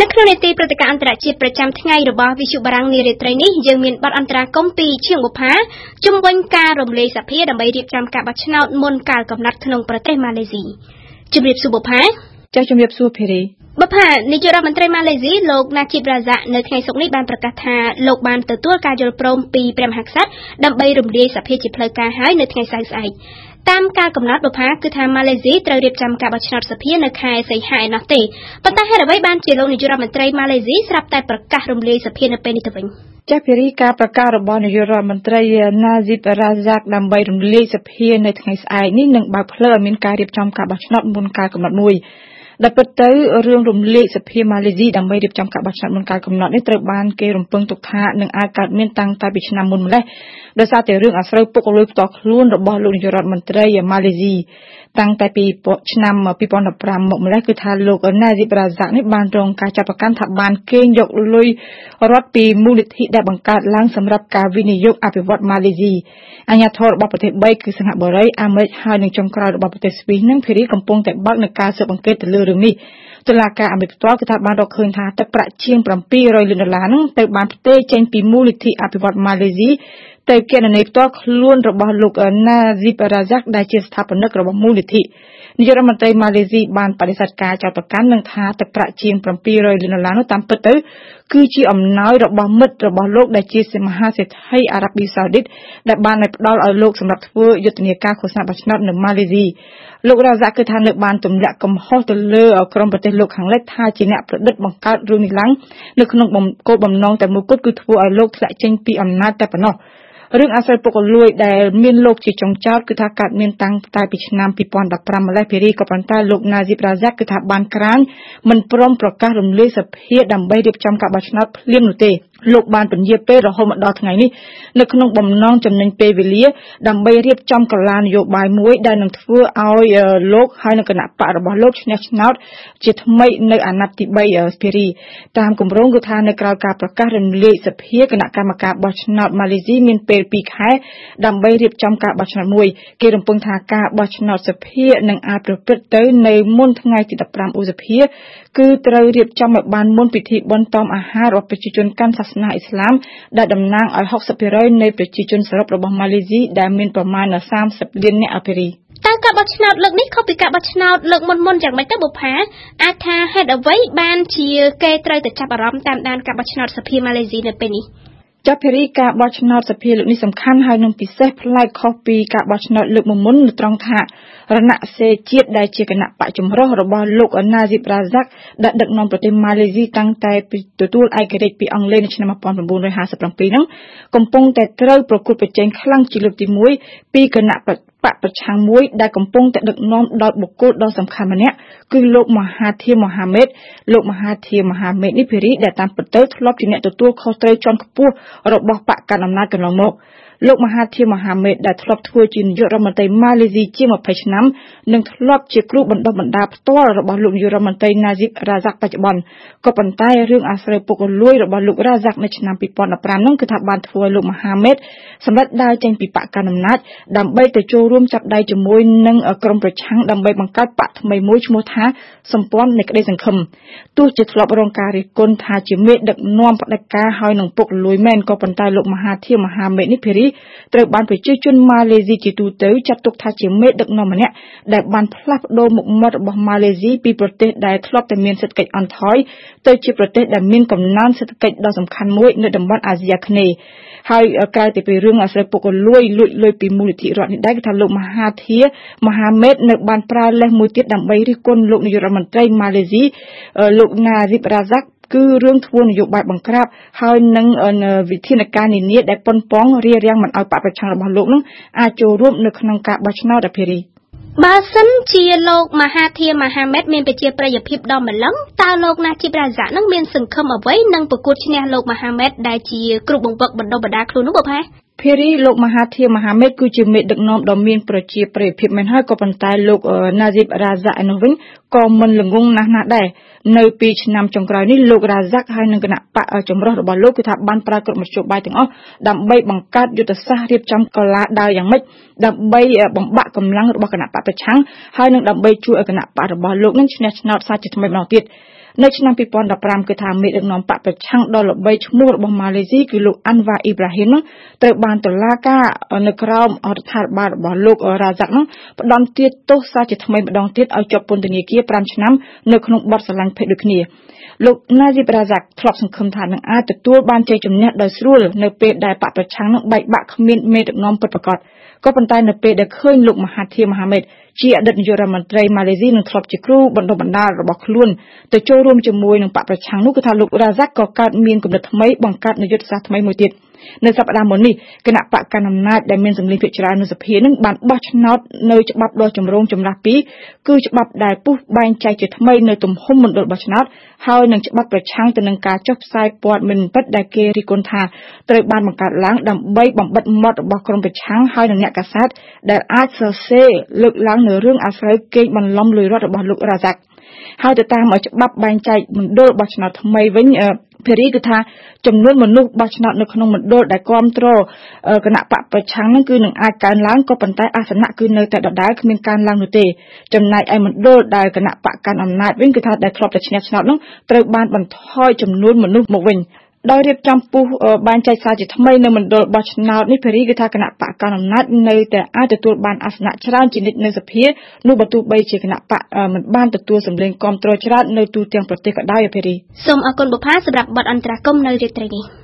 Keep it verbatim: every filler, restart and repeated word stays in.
នៅក្នុងនីតិព្រឹត្តិការណ៍អន្តរជាតិប្រចាំថ្ងៃរបស់វិទ្យុបារាំងនារីត្រីនេះយើងមានបទអន្តរាគមន៍ពីឈៀងបុប្ផាជំវិញការរំលាយសភាដើម្បីរៀបចំការបោះឆ្នោតមុនកាលកំណត់ក្នុងប្រទេសម៉ាឡេស៊ីជំរាបសួរបុប្ផាចា៎ជំរាបសួរភេរីបុប្ផានាយករដ្ឋមន្ត្រីម៉ាឡេស៊ីលោកណាជីបរ៉ាហ្សាក់នៅថ្ងៃសុក្រនេះបានប្រកាសថាលោកបានទទួលការយល់ព្រមពីព្រះមហាក្សត្រដើម្បីរំលាយសភាជាផ្លូវការហើយនៅថ្ងៃសៅរ៍ស្អែកតាមការកំណត់បុប្ផាគឺថាម៉ាឡេស៊ីត្រូវរៀបចំការបោះឆ្នោតសភានៅខែសីហាឯណោះទេប៉ុន្តែហេតុអ្វីបានជាលោកនាយករដ្ឋមន្ត្រីម៉ាឡេស៊ីស្រាប់តែប្រកាសរំលាយសភានៅពេលនេះទៅវិញចា៎ភេរីការប្រកាសរបស់នាយករដ្ឋមន្ត្រីណាជីបរ៉ាហ្សាក់ដើម្បីរំលាយសភានៅថ្ងៃស្អែកនេះនឹងបើកផ្លូវឲ្យមានការរៀបចំការបោះឆ្នោតមុនកាលកំណត់មួយដែលពិតទៅរឿងរំលាយសភាម៉ាឡេស៊ីដើម្បីរៀបចំការបោះឆ្នោតមុនកាលកំណត់នេះត្រូវបានគេរំពឹងទុកថានឹងអាចកើតមានតាំងតែពីឆ្នាំមុនម្លេះដោយសារតែរឿងអាស្រូវពុករលួយផ្ទាល់ខ្លួនរបស់លោកនាយករដ្ឋមន្ត្រីម៉ាឡេស៊ីតាំងតែពីឆ្នាំពីរពាន់ដប់ប្រាំមកម្លេះគឺថាលោកណាជីបរ៉ាហ្សាក់នេះបានរងការចាប់ប្រកាន់ថាបានកេងយកលុយរដ្ឋពីមូលនិធិដែលបង្កើតឡើងសម្រាប់ការវិនិយោគអភិវឌ្ឍម៉ាឡេស៊ីអាជ្ញាធររបស់ប្រទេសបីគឺសិង្ហបុរីអាមេរិកហើយនិងចុងក្រោយរបស់ប្រទេសស្វីសនឹងភារីកំពុងតែបើកនឹងការស៊ើបអង្កេតទៅលើរឿងនេះតុលាការអាមេរិកផ្ទាល់គឺថាបានរកឃើញថាទឹកប្រាក់ជាងbảy trămលានដុល្លារនឹងទៅបានផ្ទេរចេញពីមូលនិធិអភិវឌ្ឍម៉ាឡេស៊ីទៅគណនីផ្ទាល់ខ្លួនរបស់លោកណាជីបរ៉ាហ្សាក់ដែលជាស្ថាបនិករបស់មូលនិធិនាយករដ្ឋមន្ត្រីម៉ាឡេស៊ីបានបដិសេធការចោទប្រកាន់នឹងថាទឹកប្រាក់ជាងbảy trămលានដុល្លារនោះតាមពិតទៅគឺជាអំណោយរបស់មិត្តរបស់លោកដែលជាមហាសេដ្ឋីអារ៉ាប៊ីសាអូឌីតដែលបានផ្ដល់ឲ្យលោកសម្រាប់ធ្វើយុទ្ធនាការឃោសនាបោះឆ្នោតនៅម៉ាឡេស៊ីលោករ៉ាហ្សាក់គឺថានៅបានទម្លាក់កំហុសទៅលើក្រុមប្រទេសលោកខាងលិចថាជាអ្នកប្រឌិតបង្កើតរឿងនេះឡើងនៅក្នុងគោលបំណងតែមួយគត់គឺធ្វើឲ្យលោកធ្លាក់ចេញពីអំណាចតែប៉ុណ្ណោះរឿងអាស្រ័យពុករលួយដែលមានលោកជាចុងចោតគឺថាកើតមានតាំងតែពីឆ្នាំពីរពាន់ដប់ប្រាំម្លេះភារីក៏ប៉ុន្តែលោកណាជីបរ៉ាហ្សាក់គឺថាបានក្រាញមិនព្រមប្រកាសរំលាយសភាដើម្បីរៀបចំការបោះឆ្នោតភ្លាមនោះទេលោកបានពន្យាពេលរហូតមកដល់ថ្ងៃនេះនៅក្នុងបំណងចំណេញពេលវេលាដើម្បីរៀបចំកលានយោបាយមួយដែលនឹងធ្វើឲ្យលោកហើយនឹងគណៈបករបស់លោកឈ្នះឆ្នោតជាថ្មីនៅអាណត្តិទីបីភារីតាមគម្រោងគឺថានៅក្រៅការប្រកាសរំលាយសភាគណៈកម្មការបោះឆ្នោតម៉ាឡេស៊ីមានពេលពីរខែដើម្បីរៀបចំការបោះឆ្នោតមួយគេរំពឹងថាការបោះឆ្នោតសភានឹងអាចប្រព្រឹត្តទៅនៅមុនថ្ងៃទីដប់ប្រាំឧសភាគឺត្រូវរៀបចំឲ្យបានមុនពិធីបុណ្យតមអាហាររបស់ប្រជាជនកាន់សាសនាអ៊ីស្លាមដែលតំណាងឲ្យหกสิบ%នៃប្រជាជនសរុបរបស់ម៉ាឡេស៊ីដែលមានប្រមាណសាមសិបលានអ្នកអភិរីតើការបោះឆ្នោតលើកនេះខុសពីការបោះឆ្នោតលើកមុនមុនយ៉ាងម៉េចទៅបុប្ផាអាចថាហេតុអ្វីបានជាគេត្រូវតែចាប់អារម្មណ៍តាមដានការបោះឆ្នោតសភាម៉ាឡេស៊ីនៅពេលនេះចាប់ភារីការបោះឆ្នោតសភាលើកនេះសំខាន់ហើយនឹងពិសេសប្លែកខុសពីការបោះឆ្នោតលើកមុនមុននៅត្រង់ថារណសេរីជាតិដែលជាគណៈបកចម្រុះរបស់លោកណាជីបរ៉ាហ្សាក់ដែលដឹកនាំប្រទេសម៉ាឡេស៊ីតាំងតែទទួលឯករាជ្យពីអង់គ្លេសនៅឆ្នាំmột nghìn chín trămห้าสิบเจ็ดហ្នឹងកំពុងតែត្រូវប្រកួតប្រជែងខ្លាំងជាលើកទីមួយពីគណៈបកប្រឆាំងមួយដែលកំពុងតែដឹកនាំដោយបុគ្គលដ៏សំខាន់ម្នាក់គឺលោកមហាធីរម៉ូហាម៉េតលោកមហាធីរម៉ូហាម៉េតនេះភារីដែលតាមពិតទៅធ្លាប់ជាអ្នកទទួលខុសត្រូវជាន់ខ្ពស់របស់បកកណ្ដាលអំណាចកន្លងមកលោកមហាធីរម៉ូហាម៉េតដែលធ្លាប់ធ្វើជានាយករដ្ឋមន្ត្រីម៉ាឡេស៊ីជាងยี่สิบឆ្នាំនិងធ្លាប់ជាគ្រូបណ្ដុះបណ្ដាលផ្ទាល់របស់លោកនាយករដ្ឋមន្ត្រីណាជីបរ៉ាហ្សាក់បច្ចុប្បន្នក៏ប៉ុន្តែរឿងអាស្រូវពុករលួយរបស់លោករ៉ាហ្សាក់នៅឆ្នាំពីរពាន់ដប់ប្រាំនោះគឺថាបានធ្វើឲ្យលោកមហាម៉េតសម្រេចដើរចេញពីបកកណ្ដាលអំណាចដើម្បីទៅចូលរួមចាប់ដៃជាមួយនឹងក្រុមប្រឆាំងដើម្បីបង្កើតបកថ្មីមួយឈ្មោះថាសម្ព័ន្ធនៃក្តីសង្ឃឹមទោះជាធ្លាប់រងការរិះគន់ថាជាមេដឹកនាំផ្ដាច់ការហើយនឹងពុករលួយមែនក៏ប៉ុន្តែលោកមហាធីរម៉ូហាម៉េតនេះភារីត្រូវបានប្រជាជនម៉ាឡេស៊ីជាទូទៅចាត់ទុកថាជាមេដឹកនាំម្នាក់ដែលបានផ្លាស់ប្ដូរមុខមាត់របស់ម៉ាឡេស៊ីពីប្រទេសដែលធ្លាប់តែមានសេដ្ឋកិច្ចអន់ថយទៅជាប្រទេសដែលមានកំណើនសេដ្ឋកិច្ចដ៏សំខាន់មួយនៅតំបន់អាស៊ីអាគ្នេយ៍ហើយក្រៅពីរឿងអាស្រូវពុករលួយលួចលុយពីមូលនិធិរដ្ឋនេះដែរគឺថាលោកមហាធីរម៉ូហាម៉េតនៅបានប្រើលេសមួយទៀតដើម្បីរិះគន់លោកនាយករដ្ឋមន្ត្រីម៉ាឡេស៊ីលោកណាជីបរ៉ាហ្សាក់គឺរឿងធ្វើនយោបាយបង្ក្រាបហើយនឹងវិធានការនានាដែលប៉ុនប៉ងរារាំងមិនឲ្យបកប្រឆាំងរបស់លោកនឹងអាចចូលរួមនៅក្នុងការបោះឆ្នោតអភិរីបើសិនជាលោកមហាធីរម៉ូហាម៉េតមានប្រជាប្រិយភាពដ៏ម្លឹងតើលោកណាជីបរ៉ាហ្សាក់នឹងមានសង្ឃឹមអ្វីនឹងប្រកួតឈ្នះលោកម៉ាហាម៉េតដែលជាគ្រូបង្វឹកបណ្ដុះបណ្ដាលខ្លួននោះបុប្ផាភារីលោកមហាធីរម៉ូហាម៉េតគឺជាមេដឹកនាំដ៏មានប្រជាប្រិយភាពមែនហើយក៏ប៉ុន្តែលោកណាជីបរ៉ាហ្សាក់នោះវិញក៏មិនល្ងងណាស់ណាស់ដែរនៅពីឆ្នាំចុងក្រោយនេះលោករ៉ាហ្សាក់ហើយនឹងគណៈបកចម្រុះរបស់លោកគឺថាបានប្រើគ្រប់មធ្យោបាយទាំងអស់ដើម្បីបង្កើតយុទ្ធសាស្ត្ររៀបចំកលាដើរយ៉ាងម៉េចដើម្បីបំបាក់កម្លាំងរបស់គណៈបកប្រឆាំងហើយនឹងដើម្បីជួយឲ្យគណៈបករបស់លោកនឹងឈ្នះឆ្នោតសាជាថ្មីម្ដងទៀតនៅឆ្នាំ ពីរពាន់ដប់ប្រាំ គឺថាមេដឹកនាំបកប្រឆាំងដ៏ល្បីឈ្មោះរបស់ម៉ាឡេស៊ីគឺលោកអាន់វ៉ាអ៊ីប្រាហ៊ីមត្រូវបានតុលាការនៅក្រោមរដ្ឋាភិបាលរបស់លោករ៉ាហ្សាក់នោះផ្ដន្ទាទោសសារជាថ្មីម្ដងទៀតឲ្យជាប់ពន្ធនាគារប្រាំឆ្នាំនៅក្នុងបទស្រឡាញ់ភេទដូចគ្នាលោកណាស៊ីបរ៉ាហ្សាក់ធ្លាប់សង្ឃឹមថានឹងអាចទទួលបានជ័យជំនះដោយស្រួលនៅពេលដែលបកប្រឆាំងនឹងបែកបាក់គ្មានមេដឹកនាំពិតប្រាកដក៏ប៉ុន្តែនៅពេលដែលឃើញលោកមហាធីរម៉ាហាម៉េតជាអតីតនាយករដ្ឋមន្ត្រីម៉ាឡេស៊ីនិងធ្លាប់ជាគ្រូបណ្ដុះបណ្ដាលរបស់ខ្លួនទៅចូលរួមជាមួយនឹងបកប្រឆាំងនោះគឺថាលោករ៉ាហ្សាក់ក៏កើតមានគំនិតថ្មីបង្កើតនយោបាយសាស្ត្រថ្មីមួយទៀតនៅសប្តាហ៍មុននេះគណៈបកកណ្ដាលអំណាចដែលមានសម្លេងភាគច្រើននៅសភានឹងបានបោះឆ្នោតនៅច្បាប់ដ៏ចម្រូងចម្រាសពីរគឺច្បាប់ដែលពុះបែងចែកជាថ្មីនៅទំហំមណ្ឌលបោះឆ្នោតហើយនឹងច្បាប់ប្រឆាំងទៅនឹងការចុះផ្សាយព័ត៌មានពិតដែលគេរិះគន់ថាត្រូវបានបង្កើតឡើងដើម្បីបំបិទមាត់របស់ក្រុមប្រឆាំងហើយនឹងអ្នកកាសែតដែលអាចសរសេរលើកឡើងនៅរឿងអាស្រូវកេងបន្លំលុយរដ្ឋរបស់លោករ៉ាហ្សាក់ហើយទៅតាមច្បាប់បែងចែកមណ្ឌលបោះឆ្នោតថ្មីវិញភេរីគឺថាចំនួនមនុស្សបោះឆ្នោតនៅក្នុងមណ្ឌលដែលគ្រប់គ្រងគណៈបកប្រឆាំងនឹងគឺនឹងអាចកើនឡើងក៏ប៉ុន្តែអាសនៈគឺនៅតែដដែលគ្មានកើនឡើងនោះទេចំណែកឯមណ្ឌលដែលគណៈបកកាន់អំណាចវិញគឺថាដែលធ្លាប់តែឈ្នះឆ្នោតនោះត្រូវបានបន្ថយចំនួនមនុស្សមកវិញដោយរៀបចំពុះបែងចែកសារជាថ្មីនៅមណ្ឌលបោះឆ្នោតនេះភេរីគឺថាគណៈបកកាន់អំណាចនៅតែអាចទទួលបានអាសនៈច្រើនជានិច្ចនៅសភានោះបើទោះបីជាគណៈបកមិនបានទទួលសម្លេងគាំទ្រច្រើននៅទូទាំងប្រទេសក៏ដោយភេរីសូមអរគុណបុប្ផាសម្រាប់បទអន្តរកម្មនៅរាត្រីនេះ